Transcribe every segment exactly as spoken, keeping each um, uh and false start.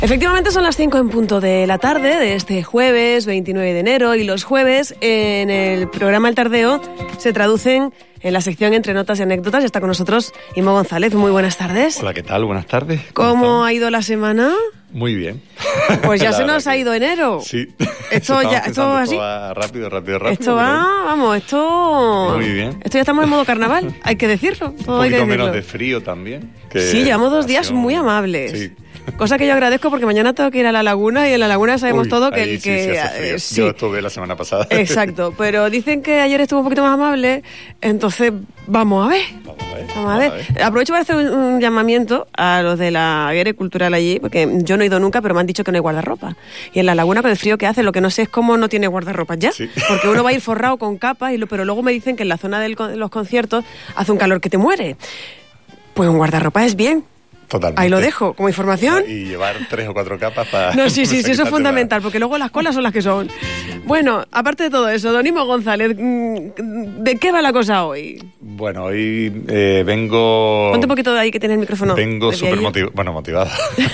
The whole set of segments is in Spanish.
Efectivamente son las cinco en punto de la tarde de este jueves veintinueve de enero y los jueves en el programa El Tardeo se traducen en la sección Entre Notas y Anécdotas. Está con nosotros Imo González. Muy buenas tardes. Hola, ¿qué tal? Buenas tardes. ¿Cómo, ¿Cómo ha ido la semana? Muy bien. Pues ya se nos ha ido enero. Sí. Esto ya, esto así. Va rápido, rápido, rápido. Esto va, pero... vamos, esto... Muy bien. Esto ya estamos en modo carnaval, hay que decirlo. Todo Un hay que poquito decirlo. menos de frío también. Que sí, llevamos dos días muy amables. Sí. Cosa que yo agradezco porque mañana tengo que ir a la laguna y en la laguna sabemos Uy, todo que... ahí el sí, que sí hace frío. sí. Yo estuve la semana pasada. Exacto, pero dicen que ayer estuvo un poquito más amable, entonces vamos a ver. Vamos a ver. Vamos a ver. Vamos a ver. Aprovecho para hacer un, un llamamiento a los de la Guerra Cultural allí, porque yo no he ido nunca, pero me han dicho que no hay guardarropa. Y en la laguna con el frío que hace, lo que no sé es cómo no tiene guardarropas ya. Sí. Porque uno va a ir forrado con capas, y lo, pero luego me dicen que en la zona de los conciertos hace un calor que te muere. Pues un guardarropa es bien. Totalmente. Ahí lo dejo, como información. Y llevar tres o cuatro capas para... No, sí, sí, sí, eso es fundamental, porque luego las colas son las que son. Bueno, aparte de todo eso, don Imo González, ¿de qué va la cosa hoy? Bueno, hoy eh, vengo... Ponte un poquito de ahí que tiene el micrófono. Vengo súper motivado, bueno, motivado.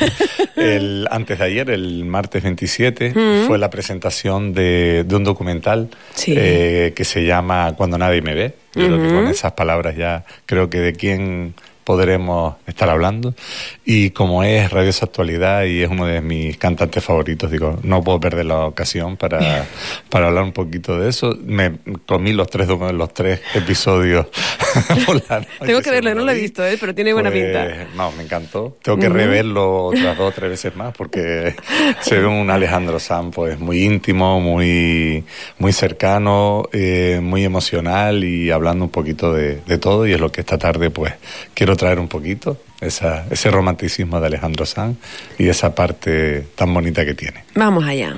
el, antes de ayer, el martes veintisiete, uh-huh. fue la presentación de, de un documental sí. eh, que se llama Cuando nadie me ve. Yo uh-huh. creo que con esas palabras ya creo que de quién... podremos estar hablando, y como es Rabiosa Actualidad y es uno de mis cantantes favoritos, digo, no puedo perder la ocasión para, para hablar un poquito de eso. Me comí los tres los tres episodios por la noche. Tengo que verlo, no lo he visto, ¿eh? Pero tiene buena pues, pinta. No, me encantó. Tengo que uh-huh. reverlo otras dos o tres veces más porque se ve un Alejandro Sanz pues muy íntimo, muy, muy cercano, eh, muy emocional y hablando un poquito de, de todo, y es lo que esta tarde pues quiero traer un poquito, esa, ese romanticismo de Alejandro Sanz y esa parte tan bonita que tiene. Vamos allá.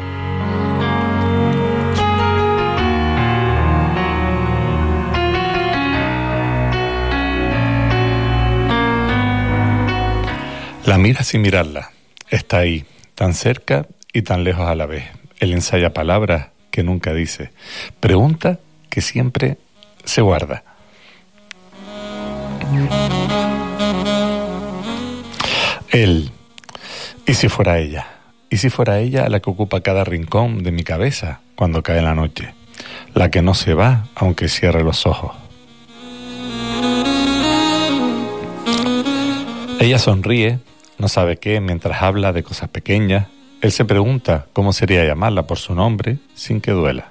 La mira sin mirarla, está ahí, tan cerca y tan lejos a la vez. Él ensaya palabras que nunca dice, pregunta que siempre se guarda. Él, ¿y si fuera ella? ¿Y si fuera ella la que ocupa cada rincón de mi cabeza cuando cae la noche? La que no se va aunque cierre los ojos. Ella sonríe, no sabe qué, mientras habla de cosas pequeñas. Él se pregunta cómo sería llamarla por su nombre sin que duela.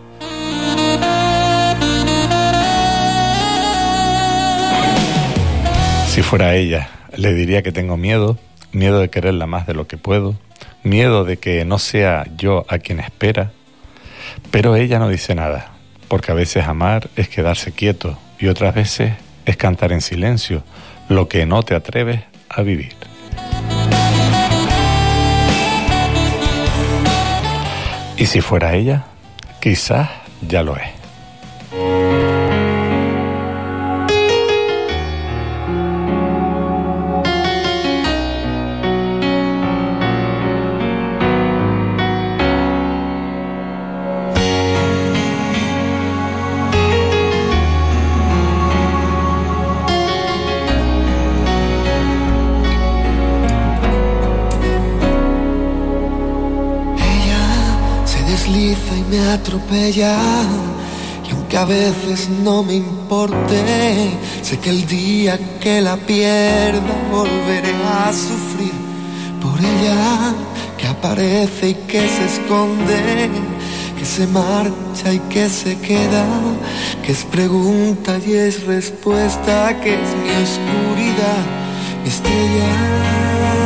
Si fuera ella, le diría que tengo miedo, miedo de quererla más de lo que puedo, miedo de que no sea yo a quien espera. Pero ella no dice nada, porque a veces amar es quedarse quieto y otras veces es cantar en silencio lo que no te atreves a vivir. Y si fuera ella, quizás ya lo es. Y me atropella, y aunque a veces no me importe, sé que el día que la pierda volveré a sufrir por ella, que aparece y que se esconde, que se marcha y que se queda, que es pregunta y es respuesta, que es mi oscuridad, mi estrella.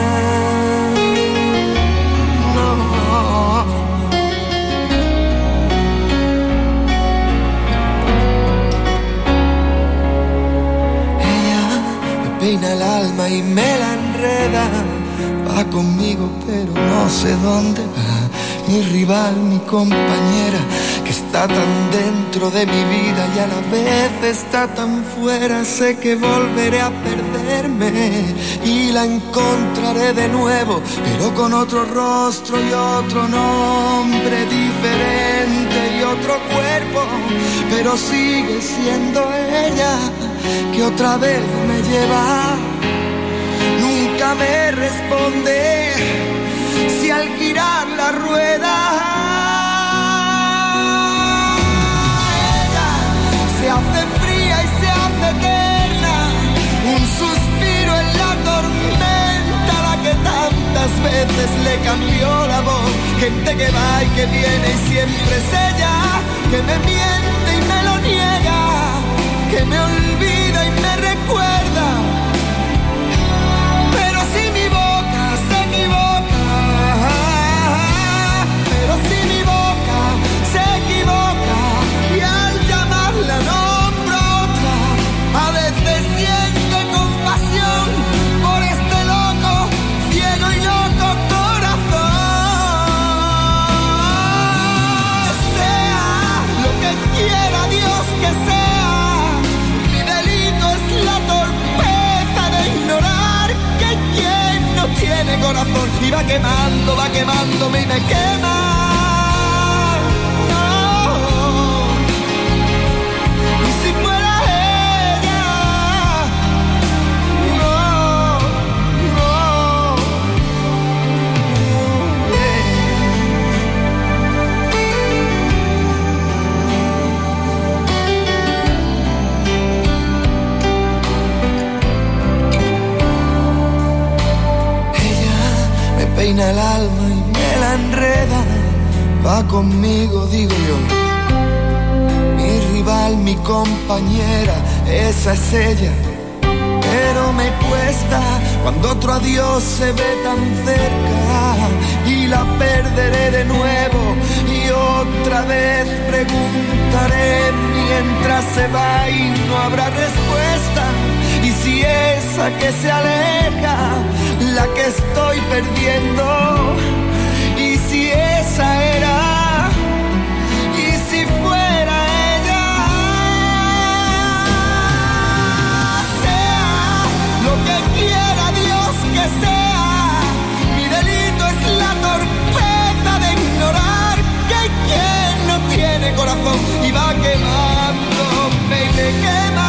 Peina el alma y me la enreda, va conmigo pero no sé dónde va, mi rival, mi compañera, que está tan dentro de mi vida y a la vez está tan fuera. Sé que volveré a perderme y la encontraré de nuevo, pero con otro rostro y otro nombre diferente y otro cuerpo, pero sigue siendo ella que otra vez me lleva. Nunca nunca me responde si al girar la rueda ella se hace fría y se hace eterna, un suspiro en la tormenta, la que tantas veces le cambió la voz, gente que va y que viene y siempre es ella, que me miente y me lo niega, que me olvida y me recuerda. Pero si mi boca se equivoca, pero si mi boca se equivoca y al llamarla nombro a otra, a veces siente compasión por este loco, ciego y loco corazón. Sea lo que quiera Dios que sea, mi delito es la torpeza de ignorar que quien no tiene corazón y va quemando, va quemándome y me quema. No. Y si fuera ella, no, no. Ella me peina el alma y me la enreda, va conmigo, digo yo, mi rival, mi compañera, esa es ella. Pero me cuesta cuando otro adiós se ve tan cerca y la perderé de nuevo y otra vez preguntaré mientras se va y no habrá respuesta. Y si esa que se aleja, la que estoy perdiendo, y si esa era, y si fuera ella, sea lo que quiera Dios que sea, mi delito es la torpeza de ignorar que quien no tiene corazón y va quemándome y me quema.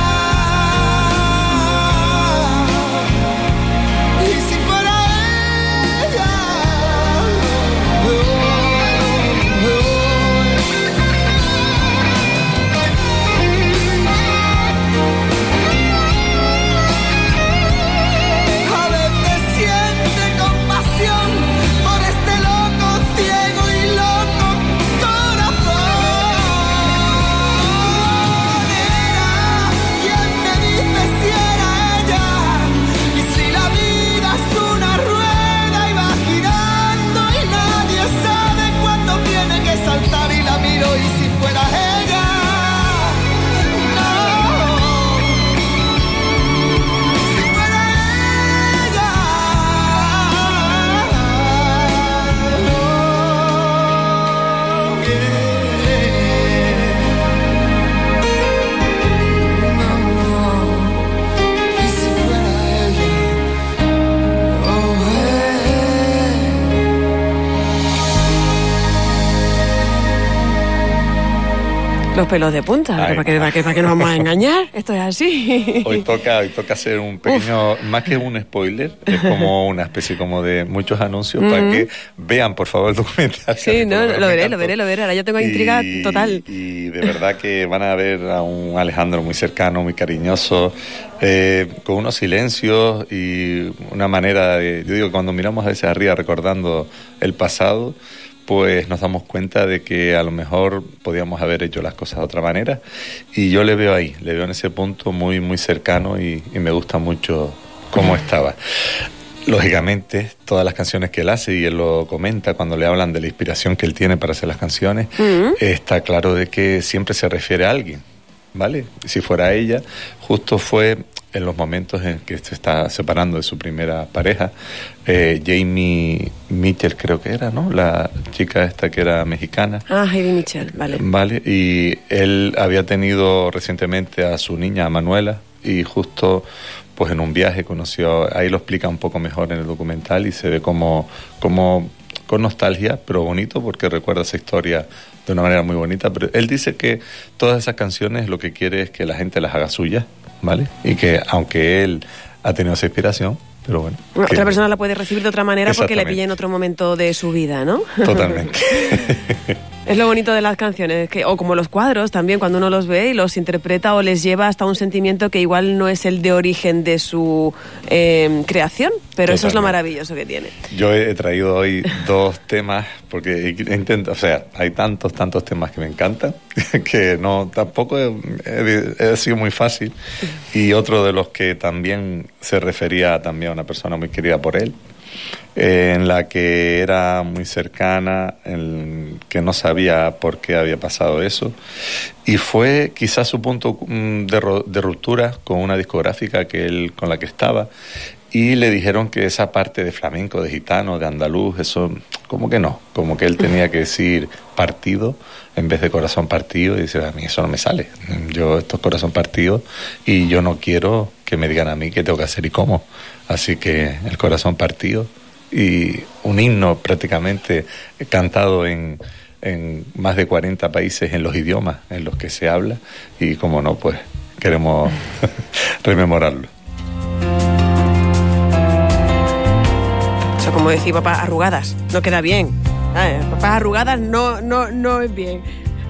Los pelos de punta, Ay, ¿para qué, para, qué, ¿para qué nos vamos a engañar? Esto es así. Hoy toca, hoy toca hacer un pequeño, Uf. más que un spoiler, es como una especie como de muchos anuncios mm. para que vean, por favor, el documental. Sí, no, lo veré, lo veré, lo veré. Ahora yo tengo intriga y, total. Y de verdad que van a ver a un Alejandro muy cercano, muy cariñoso, eh, con unos silencios y una manera de... Yo digo, cuando miramos a veces arriba recordando el pasado, pues nos damos cuenta de que a lo mejor podíamos haber hecho las cosas de otra manera, y yo le veo ahí, le veo en ese punto muy muy cercano y, y me gusta mucho cómo estaba. Lógicamente, todas las canciones que él hace, y él lo comenta cuando le hablan de la inspiración que él tiene para hacer las canciones, uh-huh. está claro de que siempre se refiere a alguien, ¿vale? Si fuera ella, justo fue en los momentos en que se está separando de su primera pareja, eh, Jamie Mitchell creo que era, ¿no? La chica esta que era mexicana. Ah, Heidi Mitchell, vale. Vale, y él había tenido recientemente a su niña, a Manuela, y justo pues en un viaje conoció, ahí lo explica un poco mejor en el documental, y se ve como, como con nostalgia, pero bonito, porque recuerda esa historia de una manera muy bonita. Pero él dice que todas esas canciones lo que quiere es que la gente las haga suyas, ¿vale? Y que aunque él ha tenido esa inspiración, pero bueno. Bueno, que, otra persona la puede recibir de otra manera porque le pilla en otro momento de su vida, ¿no? Totalmente. Es lo bonito de las canciones, que, o como los cuadros también, cuando uno los ve y los interpreta o les lleva hasta un sentimiento que igual no es el de origen de su eh, creación, pero Totalmente. Eso es lo maravilloso que tiene. Yo he traído hoy dos temas, porque intento, o sea, hay tantos, tantos temas que me encantan, que no, tampoco he, he, he sido muy fácil, y otro de los que también se refería también a una persona muy querida por él, Eh, en la que era muy cercana, en que no sabía por qué había pasado eso, y fue quizás su punto de, de ruptura con una discográfica que él, con la que estaba, y le dijeron que esa parte de flamenco, de gitano, de andaluz, eso como que no, como que él tenía que decir partido en vez de corazón partido, y dice, a mí eso no me sale, yo esto es corazón partido y yo no quiero que me digan a mí qué tengo que hacer y cómo, así que el corazón partido, y un himno prácticamente cantado en, en más de cuarenta países en los idiomas en los que se habla, y como no, pues queremos rememorarlo. Eso, como decía papá, arrugadas, no queda bien. ¿Sabes? Papá, arrugadas no, no, no es bien.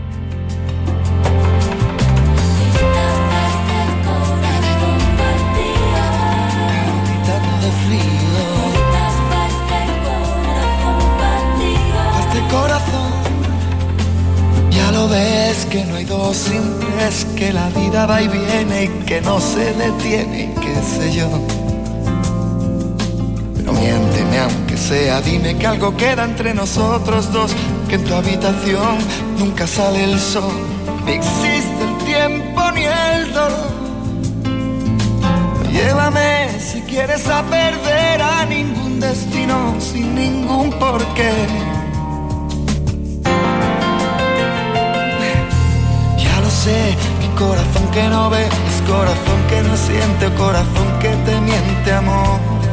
Corazón, ya lo ves que no hay dos sin tres, que la vida va y viene y que no se detiene, y qué sé yo. Pero miénteme aunque sea, dime que algo queda entre nosotros dos, que en tu habitación nunca sale el sol, ni existe el tiempo ni el dolor. Llévame si quieres a perder a ningún destino sin ningún porqué. Sé, mi corazón que no ve es corazón que no siente, o corazón que te miente, amor.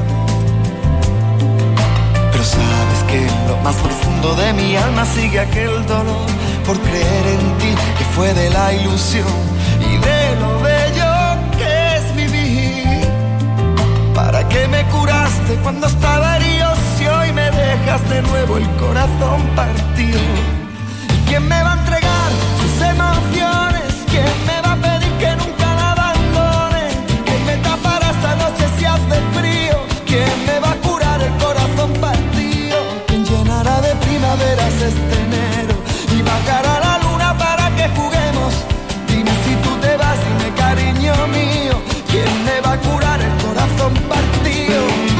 Pero sabes que en lo más profundo de mi alma sigue aquel dolor por creer en ti, que fue de la ilusión y de lo bello que es vivir. ¿Para qué me curaste cuando estaba herido si hoy me dejas de nuevo el corazón partido? ¿Y quién me va a entregar sus emociones? ¿Quién me va a pedir que nunca la abandone? ¿Quién me tapará esta noche si hace frío? ¿Quién me va a curar el corazón partido? ¿Quién llenará de primaveras este enero y bajará la luna para que juguemos? Dime si tú te vas, dime cariño mío, ¿quién me va a curar el corazón partido?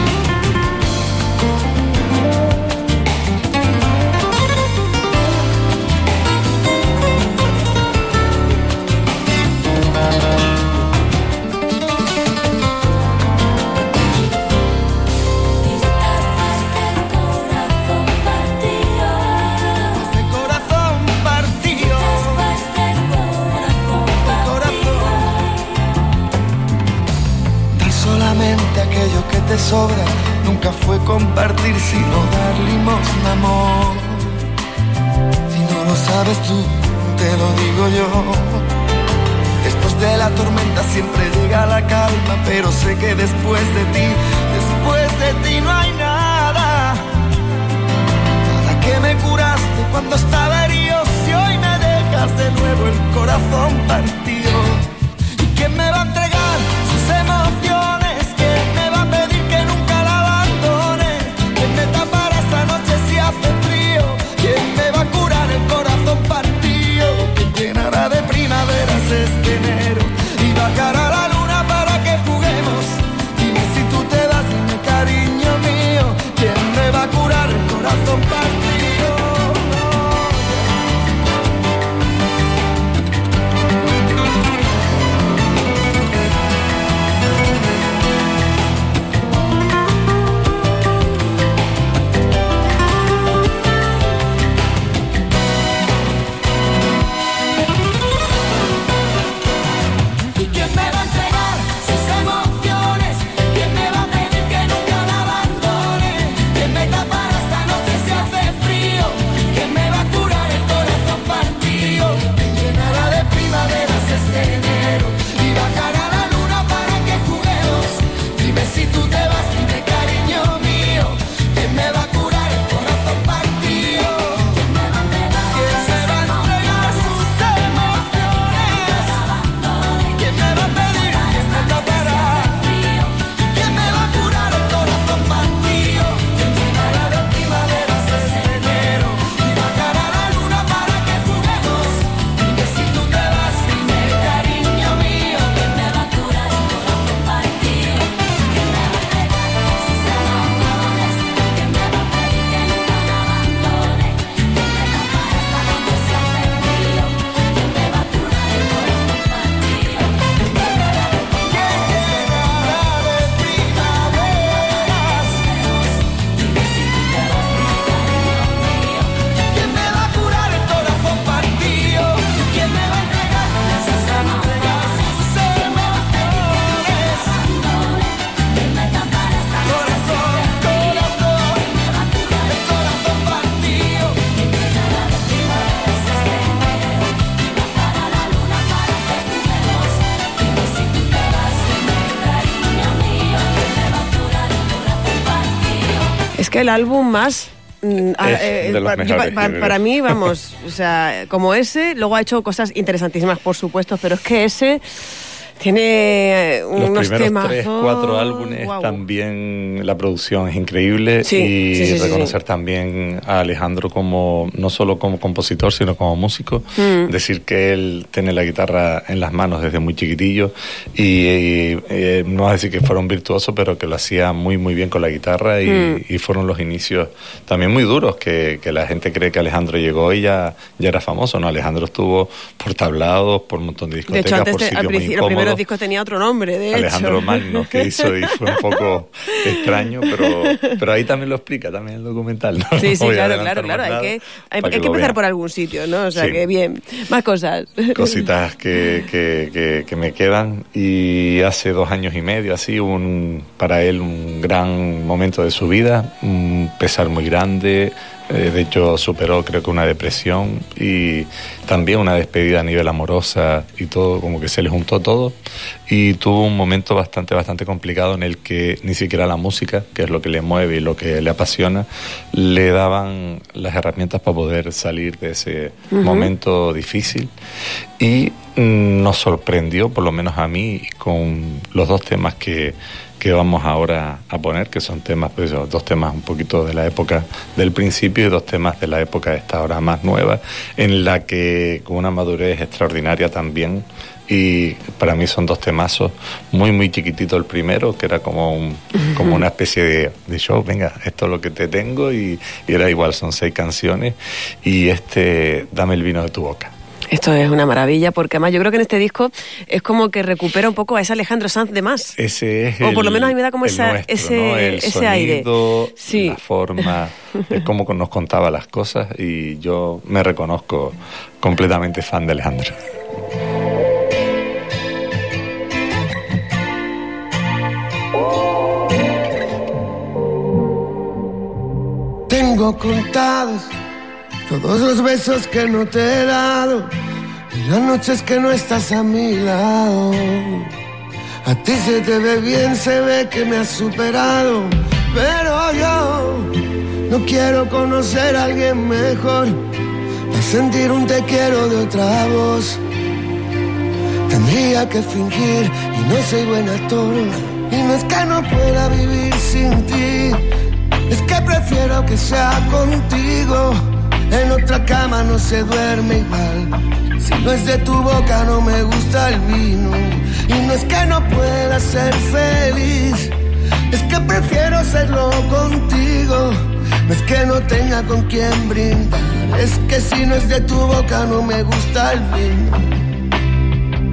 Aquello que te sobra nunca fue compartir, sino dar limosna, amor. Si no lo sabes tú, te lo digo yo. Después de la tormenta siempre llega la calma, pero sé que después de ti, después de ti no hay nada. ¿Para qué me curaste cuando estaba herido si hoy me dejas de nuevo el corazón partido? ¿Y quién me va a entregar sus emociones? Hace frío, ¿quién me va a curar el corazón partido? ¿Quién llenará de primaveras este enero y bajará la luna para que juguemos? Dime si tú te vas, dime cariño mío, ¿quién me va a curar el corazón partido? No, que el álbum más... Es eh, de los para, mejores, para, para mí, vamos, o sea, como ese, luego ha hecho cosas interesantísimas, por supuesto, pero es que ese... Tiene unos Los primeros temas, tres, cuatro álbumes, wow. También la producción es increíble sí, y sí, sí, reconocer sí. también a Alejandro como no solo como compositor sino como músico, mm. decir que él tiene la guitarra en las manos desde muy chiquitillo y, y eh, no vas a decir que fuera un virtuoso, pero que lo hacía muy muy bien con la guitarra y, mm. y fueron los inicios también muy duros, que, que la gente cree que Alejandro llegó y ya, ya era famoso, ¿no? Alejandro estuvo por tablados, por un montón de discotecas, de hecho, antes por de, sitios muy incómodos. Los discos tenía otro nombre, de Alejandro hecho. Magno, que hizo y fue un poco extraño, pero, pero ahí también lo explica, también el documental, ¿no? Sí, sí, no claro, claro, claro. Hay que, hay, hay que, que empezar vean. Por algún sitio, ¿no? O sea, sí. que bien. Más cosas. Cositas que, que, que, que me quedan. Y hace dos años y medio, así, un para él un gran momento de su vida, un pesar muy grande. De hecho, superó creo que una depresión y también una despedida a nivel amorosa y todo, como que se le juntó todo y tuvo un momento bastante, bastante complicado en el que ni siquiera la música, que es lo que le mueve y lo que le apasiona, le daban las herramientas para poder salir de ese uh-huh. momento difícil y mm, nos sorprendió, por lo menos a mí, con los dos temas que que vamos ahora a poner, que son temas, pues dos temas un poquito de la época del principio y dos temas de la época de esta hora más nueva, en la que con una madurez extraordinaria también, y para mí son dos temazos, muy muy chiquitito el primero, que era como un, como una especie de, de show, venga, esto es lo que te tengo, y, y era igual, son seis canciones, y este, Dame el vino de tu boca. Esto es una maravilla, porque además yo creo que en este disco es como que recupera un poco a ese Alejandro Sanz de más. Ese es o por el, lo menos a mí me da como esa, nuestro, ese, ¿no? el ese sonido, aire. Sí. La forma, es como nos contaba las cosas, y yo me reconozco completamente fan de Alejandro. Tengo contados todos los besos que no te he dado y las noches que no estás a mi lado. A ti se te ve bien, se ve que me has superado, pero yo no quiero conocer a alguien mejor para sentir un te quiero de otra voz. Tendría que fingir y no soy buen actor, y no es que no pueda vivir sin ti, es que prefiero que sea contigo. En otra cama no se duerme igual, si no es de tu boca no me gusta el vino. Y no es que no pueda ser feliz, es que prefiero serlo contigo. No es que no tenga con quién brindar, es que si no es de tu boca no me gusta el vino.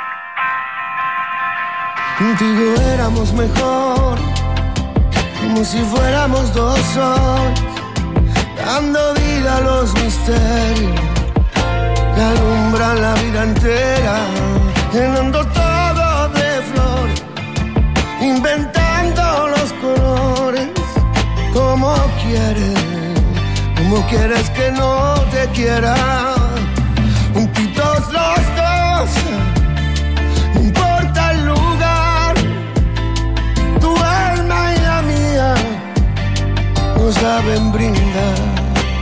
Contigo éramos mejor, como si fuéramos dos soles, dando vida a los misterios que alumbran la vida entera, llenando todo de flores, inventando los colores, como quieres, como quieres que no te quiera, juntitos los dos, no importa el lugar, tu alma y la mía no saben brindar.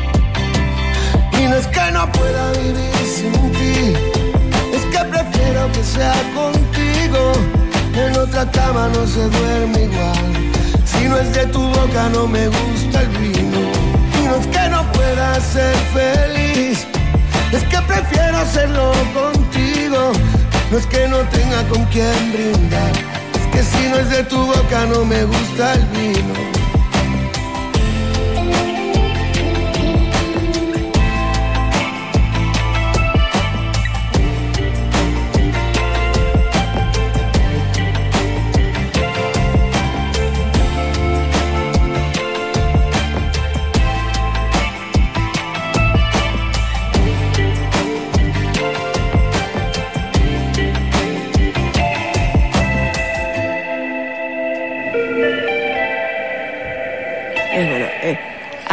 Y no es que no pueda vivir sin ti, es que prefiero que sea contigo. En otra cama no se duerme igual, si no es de tu boca no me gusta el vino. Y no es que no pueda ser feliz, es que prefiero hacerlo contigo. No es que no tenga con quién brindar, es que si no es de tu boca no me gusta el vino.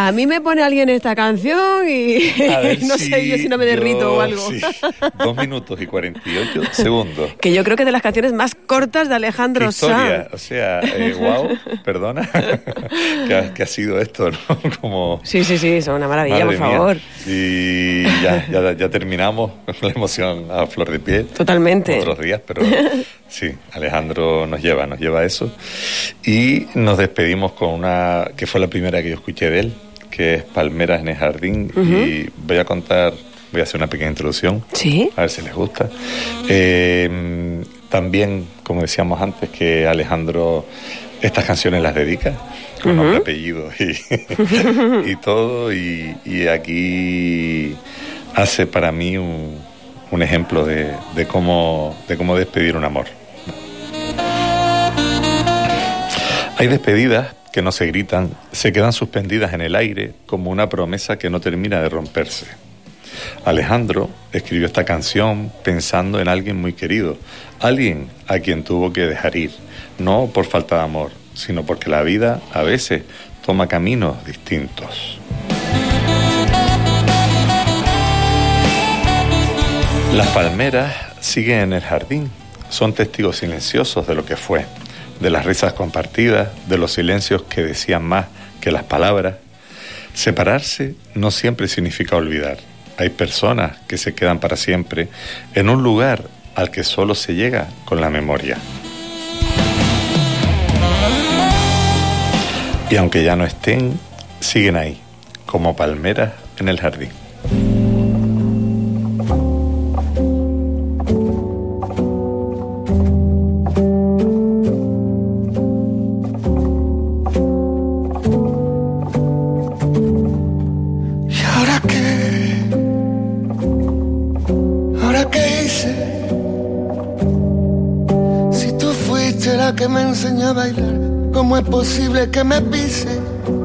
A mí me pone alguien esta canción y no si sé yo si no me derrito yo, o algo. Sí. Dos minutos y cuarenta y ocho segundos. Que yo creo que es de las canciones más cortas de Alejandro Sanz. O sea, eh, wow, perdona, ¿Qué, ha, ¿qué ha sido esto, no? Como... Sí, sí, sí, es una maravilla, Madre por favor. Mía. Y ya, ya, ya terminamos con la emoción a flor de piel. Totalmente. Otros días, pero sí, Alejandro nos lleva, nos lleva a eso. Y nos despedimos con una que fue la primera que yo escuché de él, que es Palmeras en el Jardín. Uh-huh. Y voy a contar, voy a hacer una pequeña introducción. Sí. A ver si les gusta. Eh, también, como decíamos antes, que Alejandro estas canciones las dedica con uh-huh. nombre, apellido y, y todo. Y, y aquí hace para mí un, un ejemplo de, de, cómo, de cómo despedir un amor. Hay despedidas que no se gritan, se quedan suspendidas en el aire como una promesa que no termina de romperse. Alejandro escribió esta canción pensando en alguien muy querido, alguien a quien tuvo que dejar ir, no por falta de amor, sino porque la vida a veces toma caminos distintos. Las palmeras siguen en el jardín, son testigos silenciosos de lo que fue, de las risas compartidas, de los silencios que decían más que las palabras. Separarse no siempre significa olvidar. Hay personas que se quedan para siempre en un lugar al que solo se llega con la memoria. Y aunque ya no estén, siguen ahí, como palmeras en el jardín. Que me enseñó a bailar, ¿cómo es posible que me pise?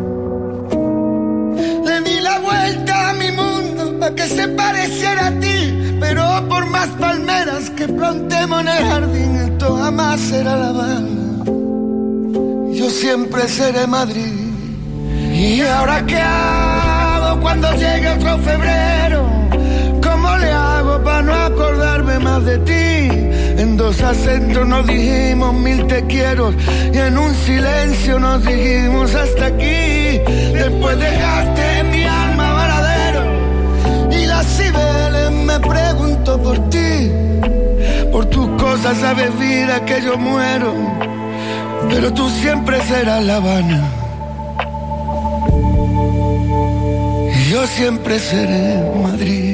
Le di la vuelta a mi mundo para que se pareciera a ti, pero por más palmeras que plantemos en el jardín, esto jamás será La Habana. Yo siempre seré Madrid. ¿Y ahora qué hago cuando llegue otro febrero? ¿Cómo le hago para no acordarme más de ti? En dos acentos nos dijimos mil te quiero y en un silencio nos dijimos hasta aquí. Después dejaste en mi alma varadero y las cibeles me pregunto por ti. Por tus cosas sabes vida que yo muero, pero tú siempre serás La Habana y yo siempre seré Madrid.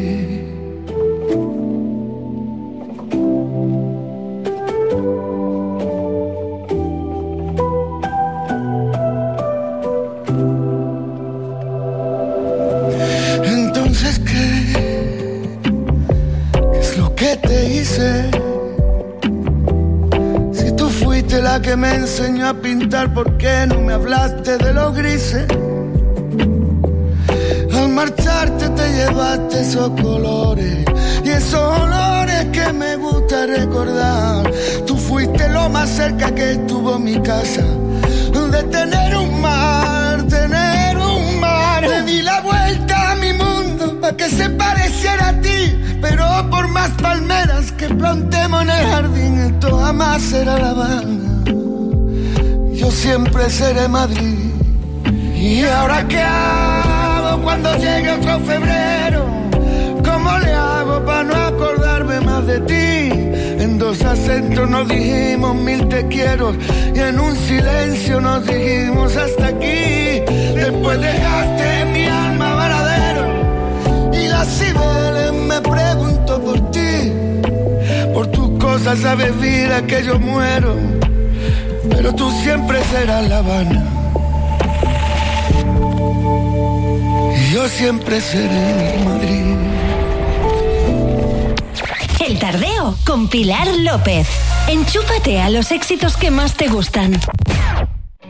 Si tú fuiste la que me enseñó a pintar, ¿por qué no me hablaste de los grises? Al marcharte te llevaste esos colores y esos olores que me gusta recordar. Tú fuiste lo más cerca que estuvo mi casa de tener un mar, tener un mar. Le di la vuelta a mi mundo para que se pareciera a ti, pero por más palmeras que plantemos en el jardín, esto jamás será La Habana. Yo siempre seré Madrid. ¿Y ahora qué hago cuando llegue otro febrero? ¿Cómo le hago para no acordarme más de ti? En dos acentos nos dijimos mil te quiero y en un silencio nos dijimos hasta aquí. Después dejaste en mi alma varadero y las cibeles me pregunto por ti. Por tus cosas sabes vida que yo muero, pero tú siempre serás La Habana y yo siempre seré Madrid. El Tardeo con Pilar López. Enchúfate a los éxitos que más te gustan.